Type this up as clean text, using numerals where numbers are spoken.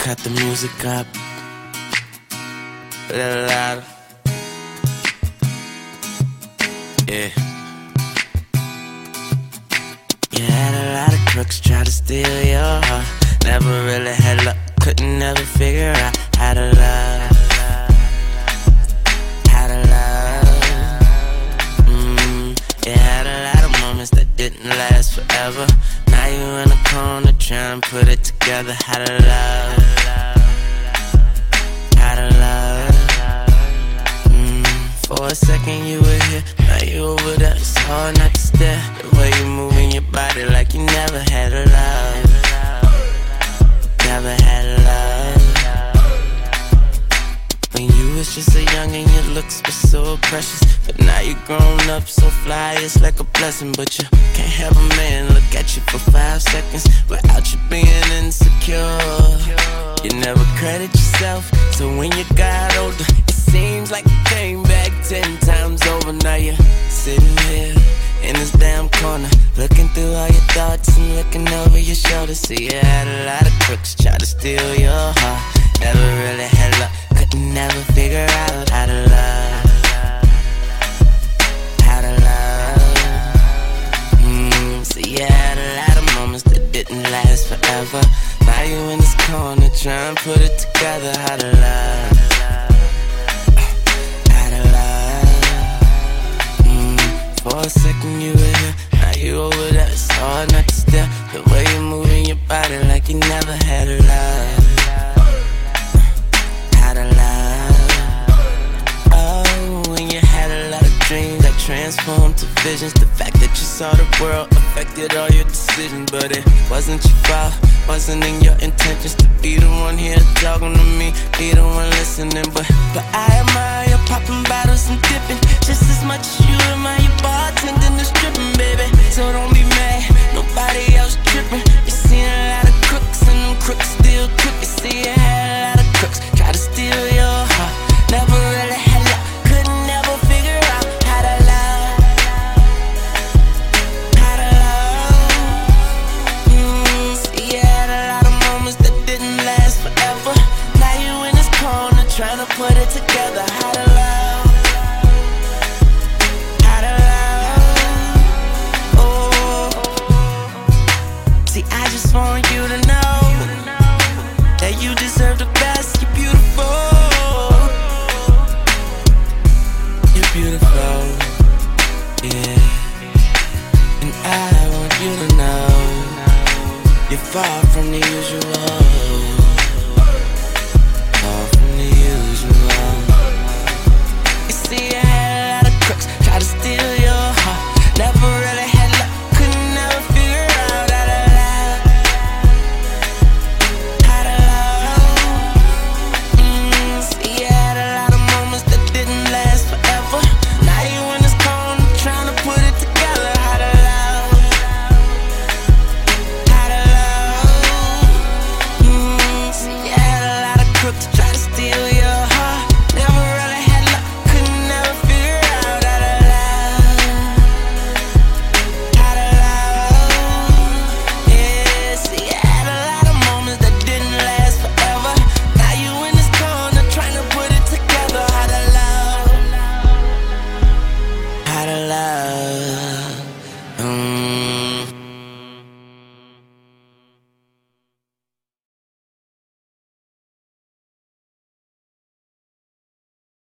cut the music up a little louder. Yeah. You had a lot of crooks try to steal your heart. Never really had luck, couldn't ever figure out how to love. How to love. You had a lot of moments that didn't last forever. Now you in a corner trying to put it together. How to love. How to love. For a second you were here, now you over there. It's hard not to stare. The way you moving your body like you never had a love. Never had a love. When you was just a youngin', your looks were so precious. But now you grown up so fly, it's like a blessing. But you can't have a man look at you for 5 seconds without you being insecure. You never credit yourself, so when you got older, it seems like you came back 10 times over. Now you're sitting here in this damn corner, looking through all your thoughts and looking over your shoulder. See, you had a lot of crooks try to steal your heart. Never really had luck, couldn't never figure out how to love. How to love. See, you had a lot of moments that didn't last forever. Now you in this corner trying to put it together. How to love. For a second you were here, now you over there. It's hard not to stare. The way you moving your body like you never had a love. Had a love. Oh, when you had a lot of dreams that transformed to visions. The fact that you saw the world affected all your decisions. But it wasn't your fault, wasn't in your intentions to be the one here talking to me, be the one listening. But I admire you popping bottles and dipping just as much as you admire your bartending and stripping, baby. So don't be mad, nobody else tripping. You seen a lot of crooks and them crooks still crook. You see you had a lot of crooks try to steal your heart. Never really had luck, couldn't never figure out how to love. How to love. See you had a lot of moments that didn't last forever. Now you in this corner trying to put it together. How to love. I just want you to know that you deserve the best. You're beautiful. You're beautiful, yeah. And I want you to know you're far from the usual.